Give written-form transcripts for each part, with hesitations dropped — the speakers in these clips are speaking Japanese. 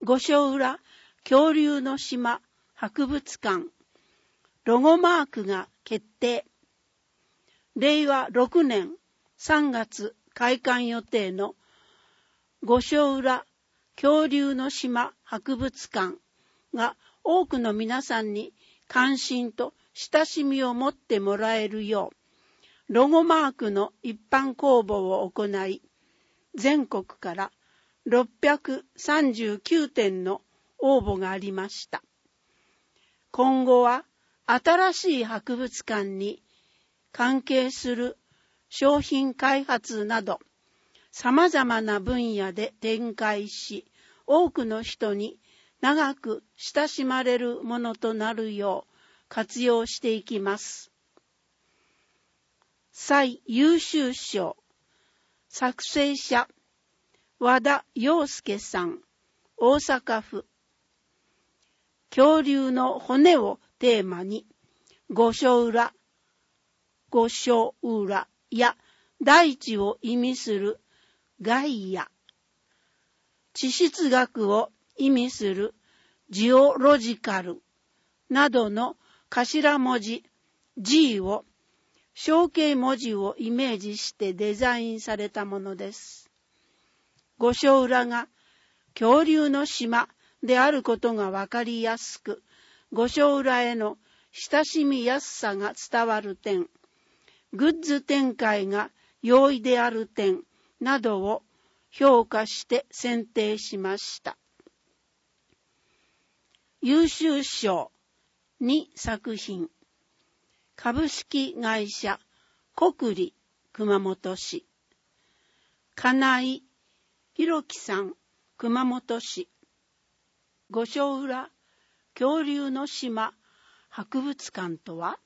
五所浦恐竜の島博物館ロゴマークが決定。令和6年3月開館予定の五所浦恐竜の島博物館が多くの皆さんに関心と親しみを持ってもらえるよう、ロゴマークの一般公募を行い、全国から639点の応募がありました。今後は新しい博物館に関係する商品開発など、様々な分野で展開し、多くの人に長く親しまれるものとなるよう活用していきます。最優秀賞、作成者、和田洋介さん、大阪府。恐竜の骨をテーマに、五所浦や大地を意味するガイア、地質学を意味するジオロジカルなどの頭文字 G を象形文字をイメージしてデザインされたものです。五所浦が恐竜の島であることがわかりやすく、五所浦への親しみやすさが伝わる点、グッズ展開が容易である点などを評価して選定しました。優秀賞2作品、株式会社国立熊本市、金井博樹さん熊本市、五所浦恐竜の島博物館とは、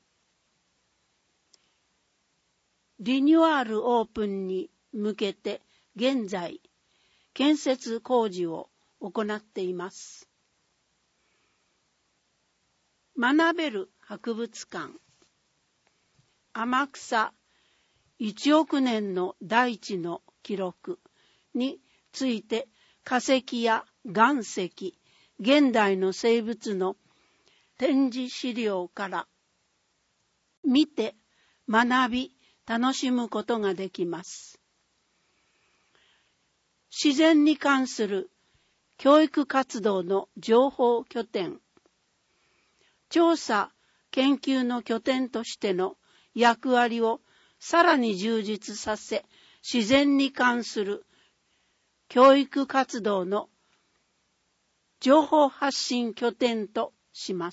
リニューアルオープンに向けて現在建設工事を行っています。学べる博物館、天草1億年の大地の記録について化石や岩石、現代の生物の展示資料から見て学び楽しむことができます。自然に関する教育活動の情報拠点、調査研究の拠点としての役割をさらに充実させ、自然に関する教育活動の情報発信拠点とします。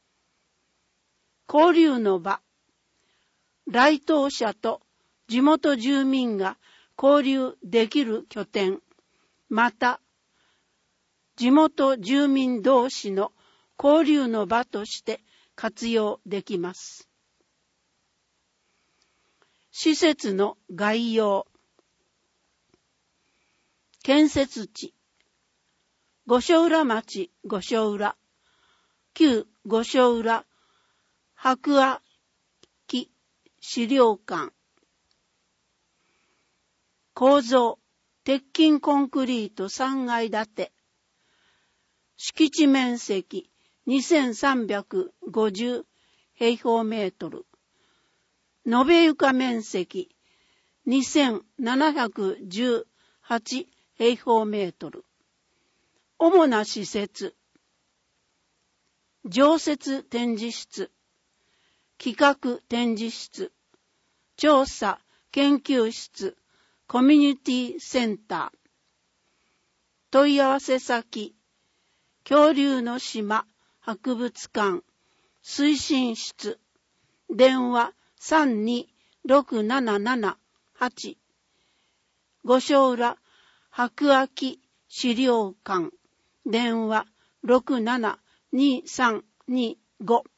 交流の場、来島者と地元住民が交流できる拠点、また地元住民同士の交流の場として活用できます。施設の概要、建設地、五所浦町五所浦、旧五所浦白亜紀資料館、構造、鉄筋コンクリート3階建て、敷地面積2350平方メートル、延べ床面積2718平方メートル、主な施設、常設展示室、企画展示室、調査研究室、コミュニティセンター、問い合わせ先、恐竜の島博物館推進室、電話326778、五所浦白亜紀資料館、電話672325。